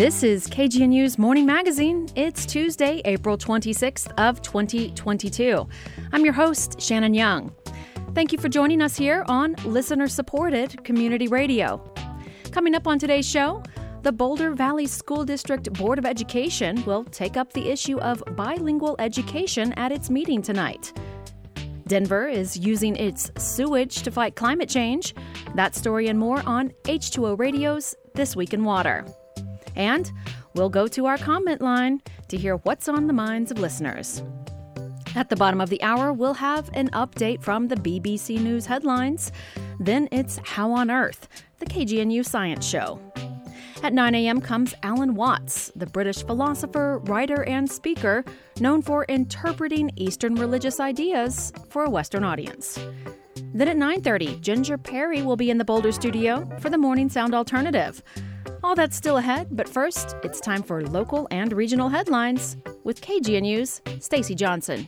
This is KGNU's Morning Magazine. It's Tuesday, April 26th of 2022. I'm your host, Shannon Young. Thank you for joining us here on listener-supported community radio. Coming up on today's show, the Boulder Valley School District Board of Education will take up the issue of bilingual education at its meeting tonight. Denver is using its sewage to fight climate change. That story and more on H2O Radio's This Week in Water. And we'll go to our comment line to hear what's on the minds of listeners. At the bottom of the hour, we'll have an update from the BBC News headlines. Then it's How on Earth, the KGNU Science Show. At 9 a.m. comes Alan Watts, the British philosopher, writer, and speaker known for interpreting Eastern religious ideas for a Western audience. Then at 9:30, Ginger Perry will be in the Boulder studio for the Morning Sound Alternative. All that's still ahead, but first, it's time for local and regional headlines with KGNU's Stacey Johnson.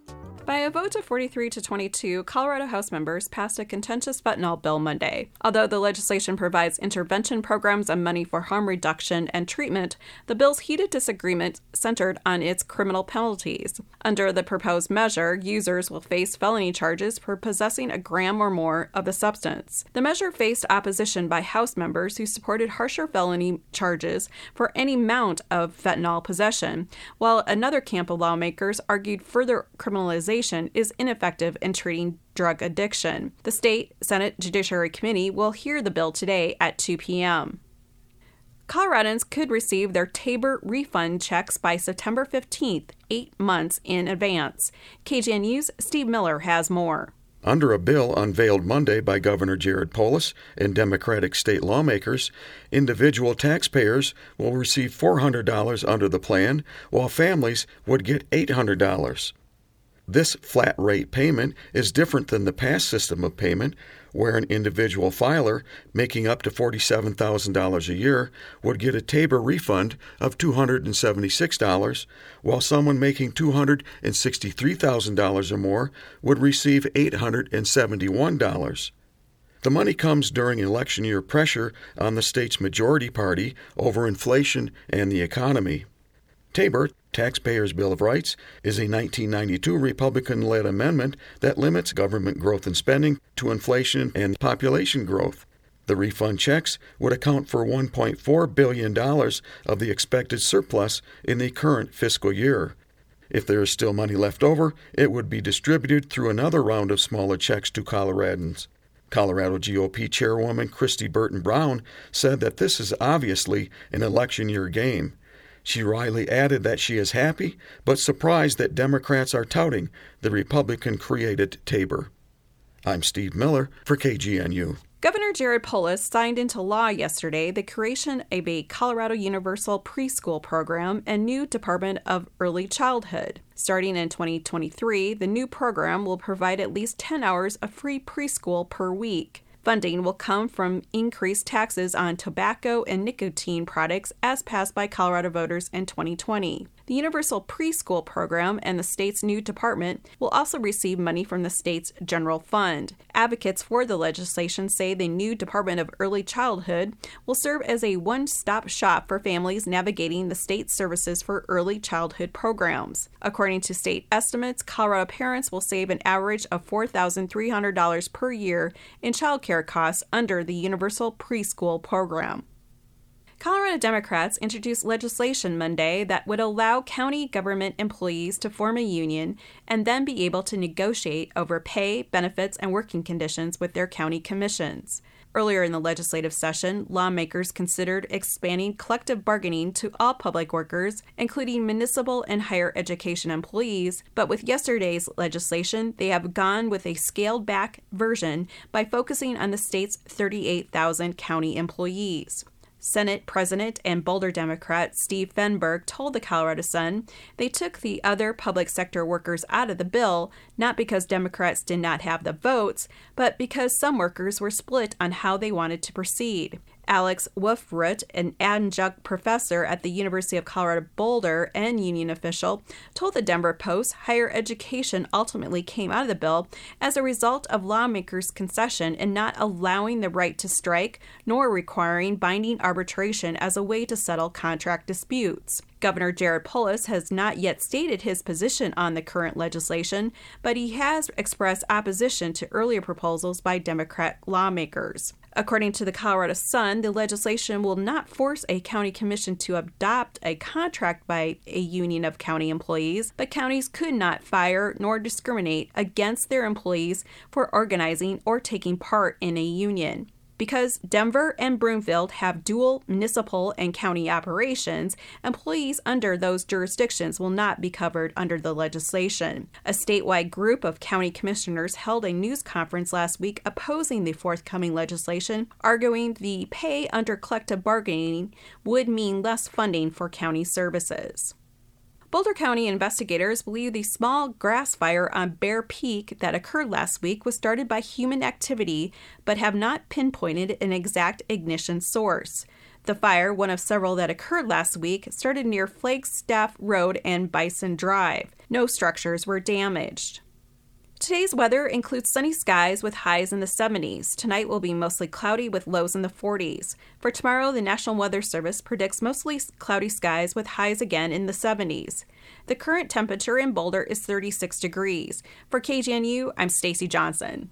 By a vote of 43-22, Colorado House members passed a contentious fentanyl bill Monday. Although the legislation provides intervention programs and money for harm reduction and treatment, the bill's heated disagreement centered on its criminal penalties. Under the proposed measure, users will face felony charges for possessing a gram or more of the substance. The measure faced opposition by House members who supported harsher felony charges for any amount of fentanyl possession, while another camp of lawmakers argued further criminalization is ineffective in treating drug addiction. The State Senate Judiciary Committee will hear the bill today at 2 p.m. Coloradans could receive their Tabor refund checks by September 15th, 8 months in advance. KGNU's Steve Miller has more. Under a bill unveiled Monday by Governor Jared Polis and Democratic state lawmakers, individual taxpayers will receive $400 under the plan, while families would get $800. This flat rate payment is different than the past system of payment, where an individual filer making up to $47,000 a year would get a Tabor refund of $276, while someone making $263,000 or more would receive $871. The money comes during election year pressure on the state's majority party over inflation and the economy. Tabor, Taxpayers' Bill of Rights, is a 1992 Republican-led amendment that limits government growth and spending to inflation and population growth. The refund checks would account for $1.4 billion of the expected surplus in the current fiscal year. If there is still money left over, it would be distributed through another round of smaller checks to Coloradans. Colorado GOP Chairwoman Christy Burton Brown said that this is obviously an election year game. She wryly added that she is happy, but surprised that Democrats are touting the Republican-created Tabor. I'm Steve Miller for KGNU. Governor Jared Polis signed into law yesterday the creation of a Colorado Universal Preschool Program and new Department of Early Childhood. Starting in 2023, the new program will provide at least 10 hours of free preschool per week. Funding will come from increased taxes on tobacco and nicotine products as passed by Colorado voters in 2020. The Universal Preschool Program and the state's new department will also receive money from the state's general fund. Advocates for the legislation say the new Department of Early Childhood will serve as a one-stop shop for families navigating the state's services for early childhood programs. According to state estimates, Colorado parents will save an average of $4,300 per year in child care costs under the Universal Preschool Program. Colorado Democrats introduced legislation Monday that would allow county government employees to form a union and then be able to negotiate over pay, benefits, and working conditions with their county commissions. Earlier in the legislative session, lawmakers considered expanding collective bargaining to all public workers, including municipal and higher education employees, but with yesterday's legislation, they have gone with a scaled-back version by focusing on the state's 38,000 county employees. Senate President and Boulder Democrat Steve Fenberg told the Colorado Sun they took the other public sector workers out of the bill, not because Democrats did not have the votes, but because some workers were split on how they wanted to proceed. Alex Wolfroot, an adjunct professor at the University of Colorado Boulder and union official, told the Denver Post higher education ultimately came out of the bill as a result of lawmakers' concession in not allowing the right to strike nor requiring binding arbitration as a way to settle contract disputes. Governor Jared Polis has not yet stated his position on the current legislation, but he has expressed opposition to earlier proposals by Democrat lawmakers. According to the Colorado Sun, the legislation will not force a county commission to adopt a contract by a union of county employees, but counties could not fire nor discriminate against their employees for organizing or taking part in a union. Because Denver and Broomfield have dual municipal and county operations, employees under those jurisdictions will not be covered under the legislation. A statewide group of county commissioners held a news conference last week opposing the forthcoming legislation, arguing the pay under collective bargaining would mean less funding for county services. Boulder County investigators believe the small grass fire on Bear Peak that occurred last week was started by human activity, but have not pinpointed an exact ignition source. The fire, one of several that occurred last week, started near Flagstaff Road and Bison Drive. No structures were damaged. Today's weather includes sunny skies with highs in the 70s. Tonight will be mostly cloudy with lows in the 40s. For tomorrow, the National Weather Service predicts mostly cloudy skies with highs again in the 70s. The current temperature in Boulder is 36 degrees. For KGNU, I'm Stacy Johnson.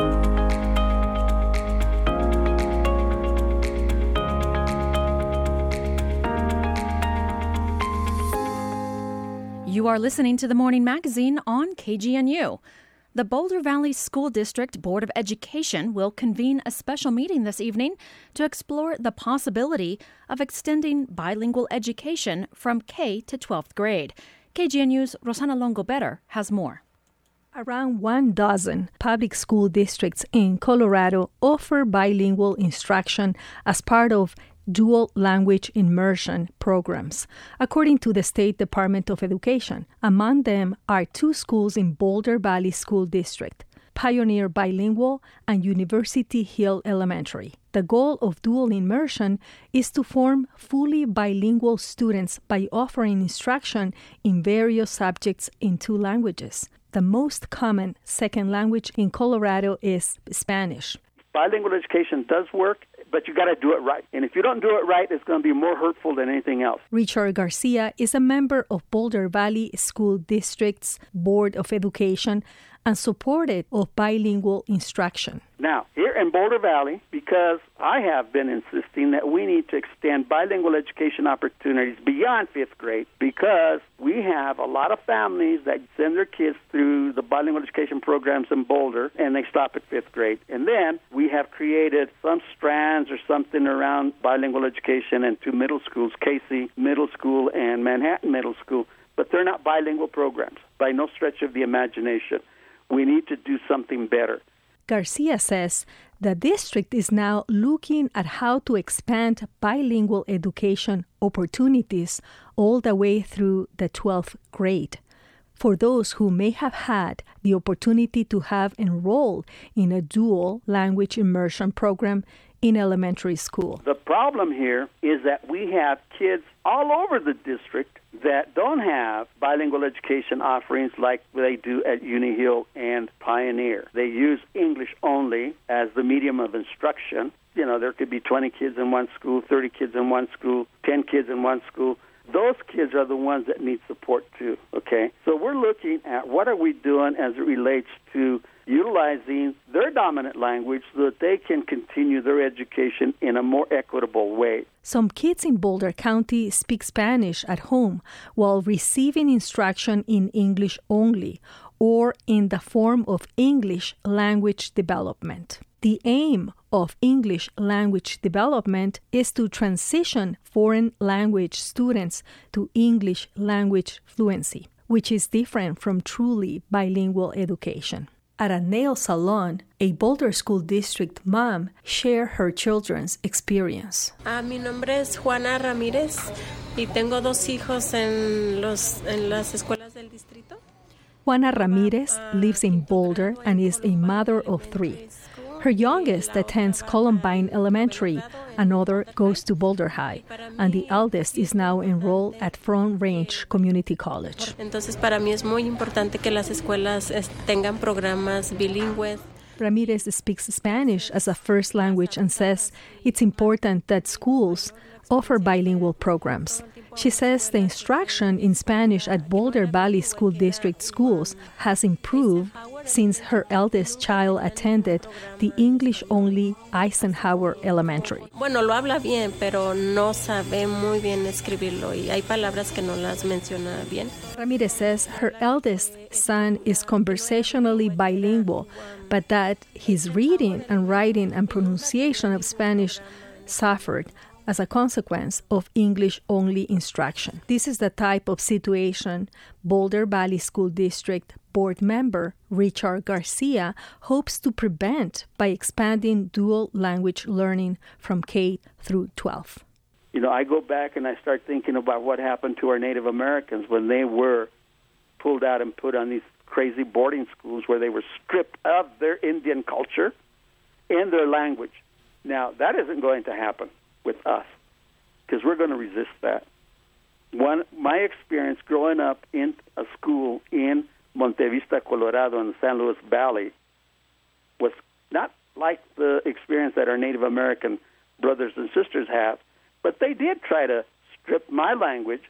You are listening to the Morning Magazine on KGNU. The Boulder Valley School District Board of Education will convene a special meeting this evening to explore the possibility of extending bilingual education from K to 12th grade. KGNU's Rosana Longo-Better has more. Around 1 public school districts in Colorado offer bilingual instruction as part of dual language immersion programs, according to the State Department of Education. Among them are 2 schools in Boulder Valley School District, Pioneer Bilingual and University Hill Elementary. The goal of dual immersion is to form fully bilingual students by offering instruction in various subjects in 2 languages. The most common second language in Colorado is Spanish. Bilingual education does work, but you got to do it right. And if you don't do it right, it's going to be more hurtful than anything else. Richard Garcia is a member of Boulder Valley School District's Board of Education and supported of bilingual instruction. Now, here in Boulder Valley, because I have been insisting that we need to extend bilingual education opportunities beyond 5th grade, because we have a lot of families that send their kids through the bilingual education programs in Boulder, and they stop at 5th grade. And then we have created some strands or something around bilingual education in 2 middle schools, Casey Middle School and Manhattan Middle School, but they're not bilingual programs by no stretch of the imagination. We need to do something better. Garcia says the district is now looking at how to expand bilingual education opportunities all the way through the 12th grade for those who may have had the opportunity to have enrolled in a dual language immersion program in elementary school. The problem here is that we have kids all over the district that don't have bilingual education offerings like they do at Uni Hill and Pioneer. They use English only as the medium of instruction. You know, there could be 20 kids in one school, 30 kids in one school, 10 kids in one school. Those kids are the ones that need support too, okay? So we're looking at what are we doing as it relates to utilizing their dominant language so that they can continue their education in a more equitable way. Some kids in Boulder County speak Spanish at home while receiving instruction in English only or in the form of English language development. The aim of English language development is to transition foreign language students to English language fluency, which is different from truly bilingual education. At a nail salon, a Boulder School District mom shared her children's experience. Mi nombre es Juana Ramírez y tengo 2 hijos en las escuelas del distrito. Juana Ramirez lives in Boulder and is a mother of 3. Her youngest attends Columbine Elementary, another goes to Boulder High, and the eldest is now enrolled at Front Range Community College. Entonces, para mí es muy importante que las escuelas tengan programas bilingües. Ramirez speaks Spanish as a first language and says it's important that schools offer bilingual programs. She says the instruction in Spanish at Boulder Valley School District schools has improved since her eldest child attended the English-only Eisenhower Elementary. Bueno, lo habla bien, pero no sabe muy bien escribirlo y hay palabras que no las menciona bien. Ramirez says her eldest son is conversationally bilingual, but that his reading and writing and pronunciation of Spanish suffered as a consequence of English-only instruction. This is the type of situation Boulder Valley School District board member Richard Garcia hopes to prevent by expanding dual language learning from K through 12. You know, I go back and I start thinking about what happened to our Native Americans when they were pulled out and put on these crazy boarding schools where they were stripped of their Indian culture and their language. Now, that isn't going to happen with us, because we're going to resist that. My experience growing up in a school in Monte Vista, Colorado, in the San Luis Valley, was not like the experience that our Native American brothers and sisters have, but they did try to strip my language,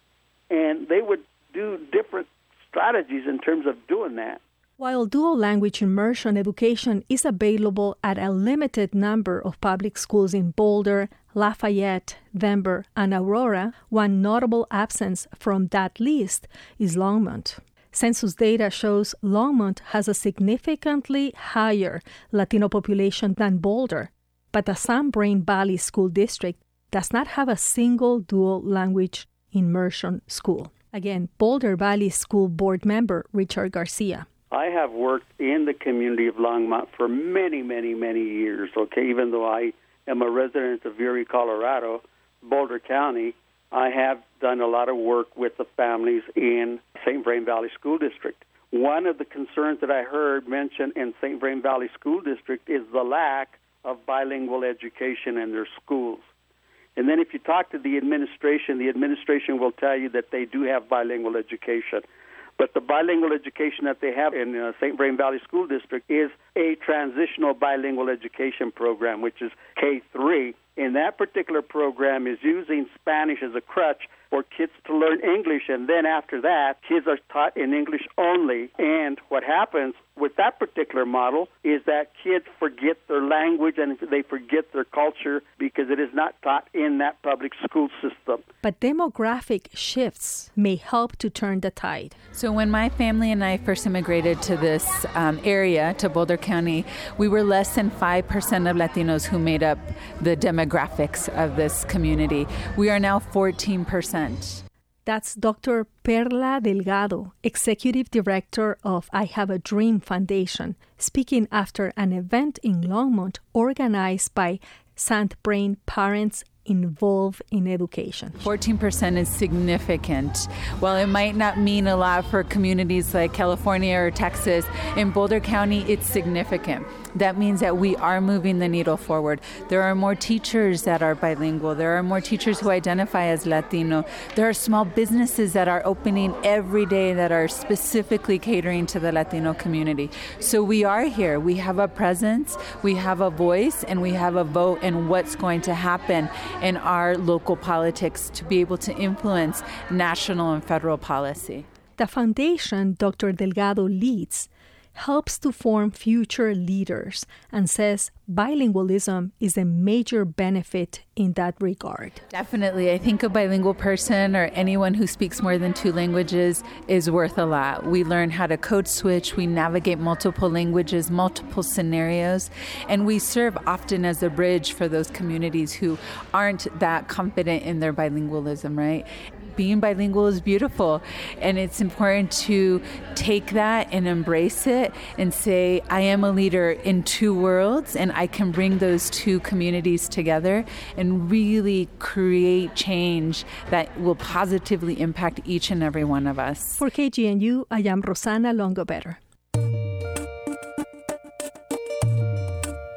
and they would do different strategies in terms of doing that. While dual language immersion education is available at a limited number of public schools in Boulder, Lafayette, Denver, and Aurora, one notable absence from that list is Longmont. Census data shows Longmont has a significantly higher Latino population than Boulder, but the San Brain Valley School District does not have a single dual language immersion school. Again, Boulder Valley School Board member Richard Garcia. I have worked in the community of Longmont for many, many, many years, okay? Even though I am a resident of Erie, Colorado, Boulder County, I have done a lot of work with the families in St. Vrain Valley School District. One of the concerns that I heard mentioned in St. Vrain Valley School District is the lack of bilingual education in their schools. And then if you talk to the administration will tell you that they do have bilingual education. But the bilingual education that they have in St. Vrain Valley School District is a transitional bilingual education program, which is K-3. And that particular program is using Spanish as a crutch for kids to learn English, and then after that, kids are taught in English only. And what happens with that particular model is that kids forget their language and they forget their culture because it is not taught in that public school system. But demographic shifts may help to turn the tide. So when my family and I first immigrated to this area, to Boulder County, we were less than 5% of Latinos who made up the demographics of this community. We are now 14%. That's Dr. Perla Delgado, Executive Director of I Have a Dream Foundation, speaking after an event in Longmont organized by Sant Brain parents involved in education. 14% is significant. While it might not mean a lot for communities like California or Texas, in Boulder County, it's significant. That means that we are moving the needle forward. There are more teachers that are bilingual. There are more teachers who identify as Latino. There are small businesses that are opening every day that are specifically catering to the Latino community. So we are here. We have a presence, we have a voice, and we have a vote in what's going to happen in our local politics to be able to influence national and federal policy. The foundation Dr. Delgado leads helps to form future leaders and says bilingualism is a major benefit in that regard. Definitely. I think a bilingual person or anyone who speaks more than 2 languages is worth a lot. We learn how to code switch, we navigate multiple languages, multiple scenarios, and we serve often as a bridge for those communities who aren't that confident in their bilingualism, right? Being bilingual is beautiful, and it's important to take that and embrace it and say, I am a leader in 2 worlds, and I can bring those 2 communities together and really create change that will positively impact each and every one of us. For KGNU, I am Rosanna Longobetter.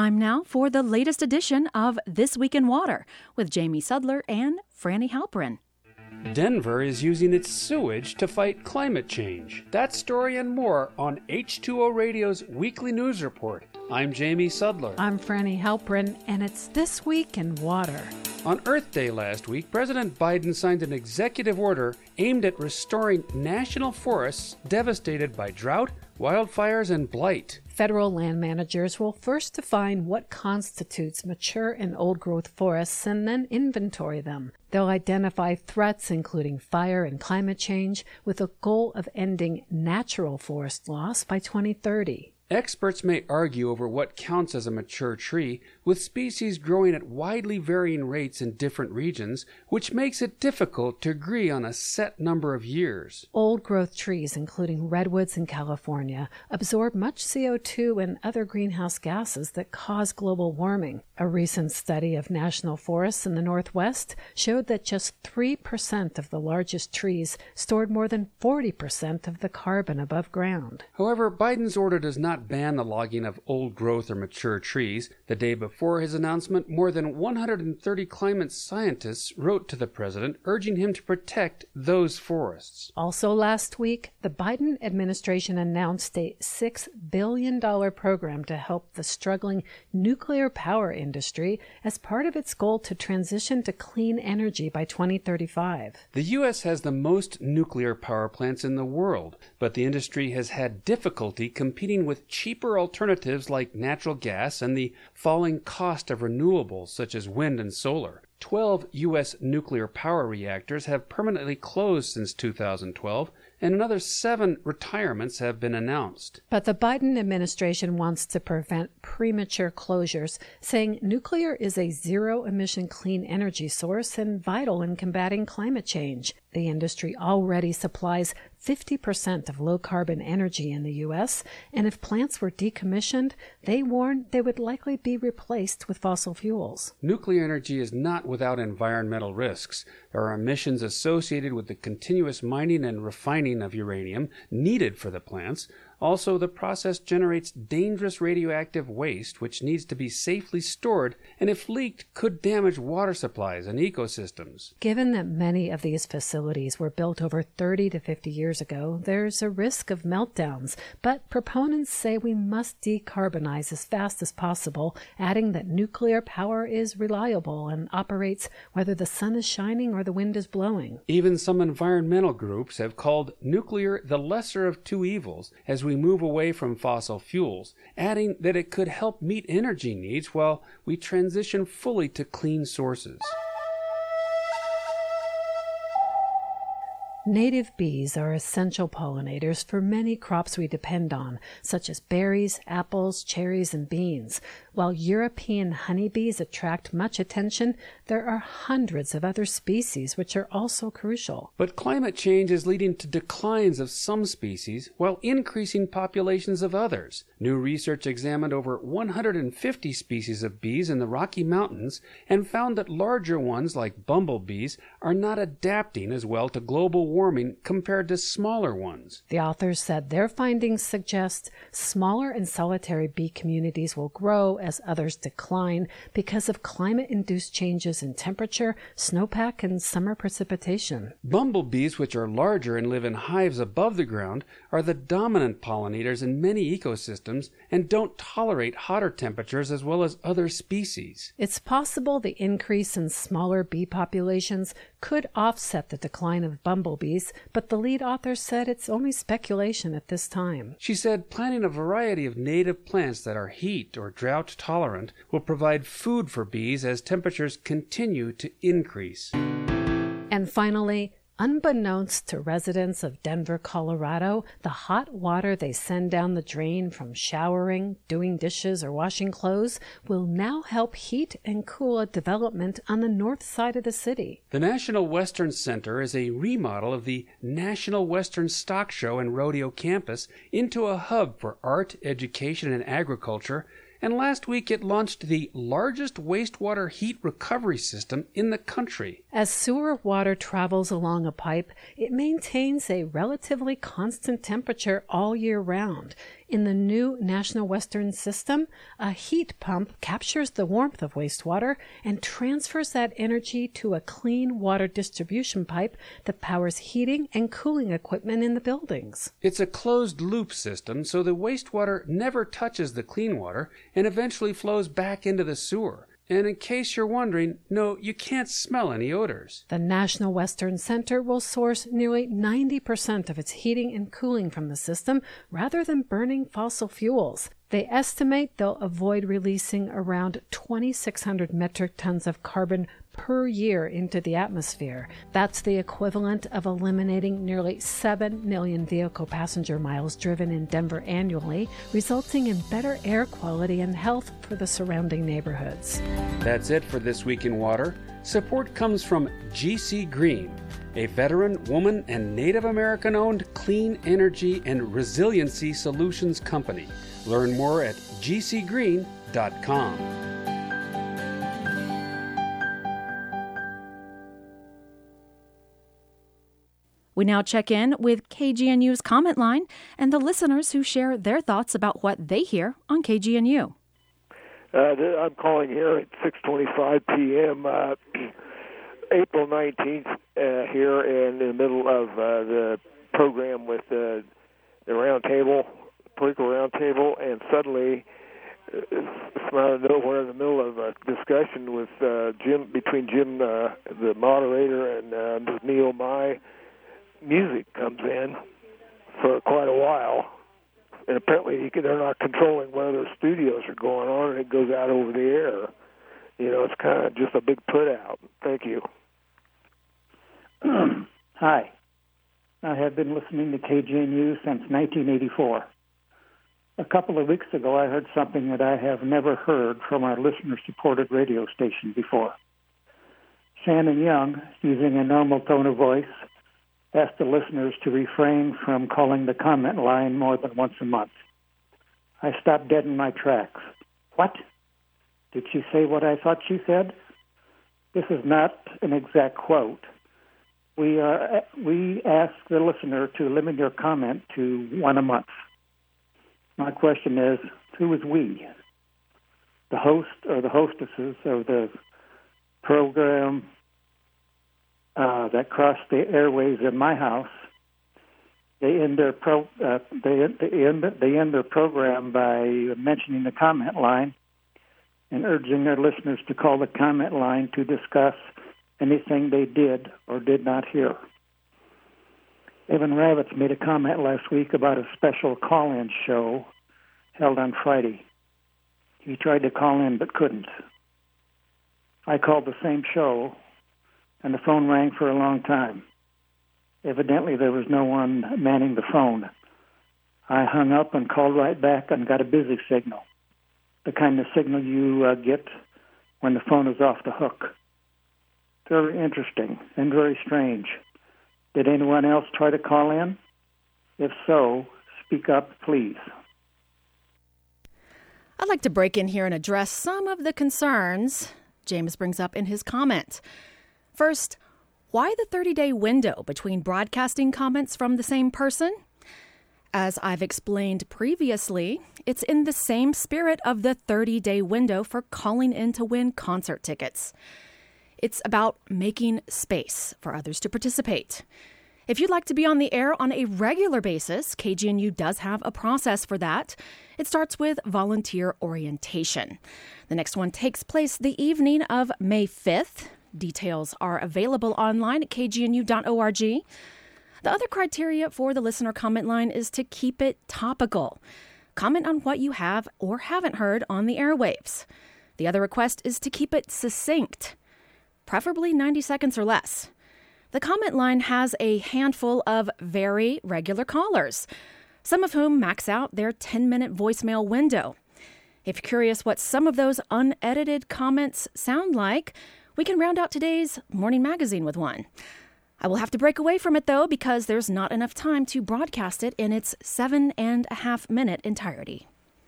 Time now for the latest edition of This Week in Water with Jamie Sudler and Franny Halperin. Denver is using its sewage to fight climate change. That story and more on H2O Radio's weekly news report. I'm Jamie Sudler. I'm Franny Halperin, and it's This Week in Water. On Earth Day last week, President Biden signed an executive order aimed at restoring national forests devastated by drought, wildfires, and blight. Federal land managers will first define what constitutes mature and old-growth forests and then inventory them. They'll identify threats including fire and climate change with a goal of ending natural forest loss by 2030. Experts may argue over what counts as a mature tree, with species growing at widely varying rates in different regions, which makes it difficult to agree on a set number of years. Old-growth trees, including redwoods in California, absorb much CO2 and other greenhouse gases that cause global warming. A recent study of national forests in the Northwest showed that just 3% of the largest trees stored more than 40% of the carbon above ground. However, Biden's order does not ban the logging of old-growth or mature trees. The day before his announcement, more than 130 climate scientists wrote to the president urging him to protect those forests. Also last week, the Biden administration announced a $6 billion program to help the struggling nuclear power industry as part of its goal to transition to clean energy by 2035. The U.S. has the most nuclear power plants in the world, but the industry has had difficulty competing with cheaper alternatives like natural gas and the falling cost of renewables such as wind and solar. 12 U.S. nuclear power reactors have permanently closed since 2012, and another 7 retirements have been announced. But the Biden administration wants to prevent premature closures, saying nuclear is a zero-emission clean energy source and vital in combating climate change. The industry already supplies 50% of low-carbon energy in the U.S., and if plants were decommissioned, they warn they would likely be replaced with fossil fuels. Nuclear energy is not without environmental risks. There are emissions associated with the continuous mining and refining of uranium needed for the plants. Also, the process generates dangerous radioactive waste which needs to be safely stored and, if leaked, could damage water supplies and ecosystems. Given that many of these facilities were built over 30 to 50 years ago, there's a risk of meltdowns, but proponents say we must decarbonize as fast as possible, adding that nuclear power is reliable and operates whether the sun is shining or the wind is blowing. Even some environmental groups have called nuclear the lesser of two evils as we move away from fossil fuels, adding that it could help meet energy needs while we transition fully to clean sources. Native bees are essential pollinators for many crops we depend on, such as berries, apples, cherries, and beans. While European honeybees attract much attention, there are hundreds of other species which are also crucial. But climate change is leading to declines of some species while increasing populations of others. New research examined over 150 species of bees in the Rocky Mountains and found that larger ones like bumblebees are not adapting as well to global warming compared to smaller ones. The authors said their findings suggest smaller and solitary bee communities will grow as others decline because of climate-induced changes in temperature, snowpack, and summer precipitation. Bumblebees, which are larger and live in hives above the ground, are the dominant pollinators in many ecosystems and don't tolerate hotter temperatures as well as other species. It's possible the increase in smaller bee populations could offset the decline of bumblebees, but the lead author said it's only speculation at this time. She said planting a variety of native plants that are heat or drought tolerant will provide food for bees as temperatures continue to increase. And finally, unbeknownst to residents of Denver, Colorado, the hot water they send down the drain from showering, doing dishes, or washing clothes will now help heat and cool a development on the north side of the city. The National Western Center is a remodel of the National Western Stock Show and Rodeo campus into a hub for art, education, and agriculture, and last week it launched the largest wastewater heat recovery system in the country. As sewer water travels along a pipe, it maintains a relatively constant temperature all year round. In the new National Western system, a heat pump captures the warmth of wastewater and transfers that energy to a clean water distribution pipe that powers heating and cooling equipment in the buildings. It's a closed-loop system, so the wastewater never touches the clean water and eventually flows back into the sewer. And in case you're wondering, no, you can't smell any odors. The National Western Center will source nearly 90% of its heating and cooling from the system rather than burning fossil fuels. They estimate they'll avoid releasing around 2,600 metric tons of carbon per year into the atmosphere. That's the equivalent of eliminating nearly 7 million vehicle passenger miles driven in Denver annually, resulting in better air quality and health for the surrounding neighborhoods. That's it for This Week in Water. Support comes from GC Green, a veteran, woman, and Native American-owned clean energy and resiliency solutions company. Learn more at gcgreen.com. We now check in with KGNU's comment line and the listeners who share their thoughts about what they hear on KGNU. I'm calling here at 6:25 p.m. April 19th here, and in the middle of the program with the roundtable, political roundtable, and suddenly, from out of nowhere, in the middle of a discussion with between Jim, the moderator, and Neil Mai, music comes in for quite a while, and apparently they're not controlling what other studios are going on, and it goes out over the air. You know, it's kind of just a big put out. Thank you. Hi. I have been listening to KGNU since 1984. A couple of weeks ago, I heard something that I have never heard from our listener-supported radio station before. Shannon Young, using a normal tone of voice, asked the listeners to refrain from calling the comment line more than once a month. I stopped dead in my tracks. What? Did she say what I thought she said? This is not an exact quote. We ask the listener to limit your comment to one a month. My question is, who is we? The host or the hostesses of the program that cross the airways in my house? They end their program by mentioning the comment line and urging their listeners to call the comment line to discuss anything they did or did not hear. Evan Ravitz made a comment last week about a special call-in show held on Friday. He tried to call in but couldn't. I called the same show, and the phone rang for a long time. Evidently, there was no one manning the phone. I hung up and called right back and got a busy signal, the kind of signal you get when the phone is off the hook. Very interesting and very strange. Did anyone else try to call in? If so, speak up, please. I'd like to break in here and address some of the concerns James brings up in his comment. First, why the 30-day window between broadcasting comments from the same person? As I've explained previously, it's in the same spirit of the 30-day window for calling in to win concert tickets. It's about making space for others to participate. If you'd like to be on the air on a regular basis, KGNU does have a process for that. It starts with volunteer orientation. The next one takes place the evening of May 5th. Details are available online at kgnu.org. The other criteria for the listener comment line is to keep it topical. Comment on what you have or haven't heard on the airwaves. The other request is to keep it succinct, preferably 90 seconds or less. The comment line has a handful of very regular callers, some of whom max out their 10-minute voicemail window. If you're curious what some of those unedited comments sound like, we can round out today's Morning Magazine with one. I will have to break away from it, though, because there's not enough time to broadcast it in its 7.5-minute entirety.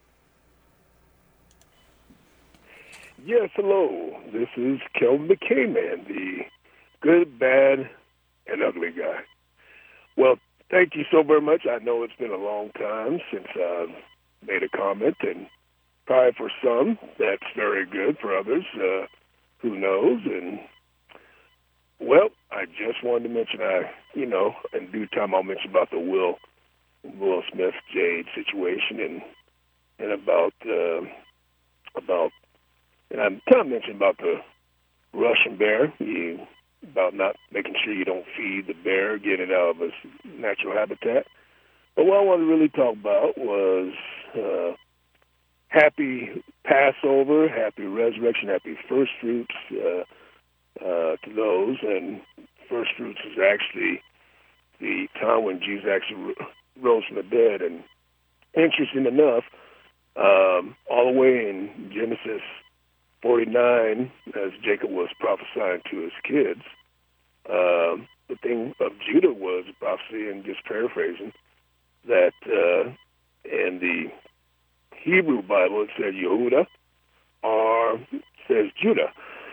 Yes, hello. This is Kelvin the K-Man, the good, bad, and ugly guy. Well, Thank you so very much. I know it's been a long time since I've made a comment, and probably for some that's very good. For others, who knows? And well, I just wanted to mention, in due time I'll mention about the Will Smith Jade situation, and about and I'm kind of mentioning about the Russian bear, about not making sure you don't feed the bear, get it out of its natural habitat. But what I wanted to really talk about was happy Passover, happy resurrection, happy first fruits to those. And first fruits is actually the time when Jesus actually rose from the dead. And interesting enough, all the way in Genesis 49, as Jacob was prophesying to his kids, the thing of Judah was a prophecy, and just paraphrasing, that in the Hebrew Bible it said Yehuda, or says Judah,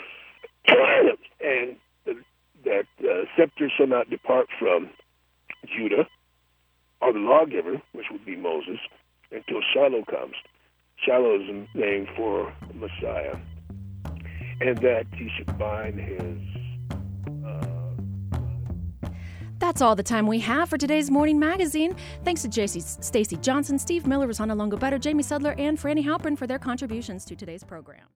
and that scepter shall not depart from Judah, or the lawgiver, which would be Moses, until Shiloh comes. Shiloh is a name for Messiah, and that he should bind his... That's all the time we have for today's Morning Magazine. Thanks to Stacey Johnson, Steve Miller, Rosanna Longobetter, Jamie Sudler, and Franny Halpern for their contributions to today's program.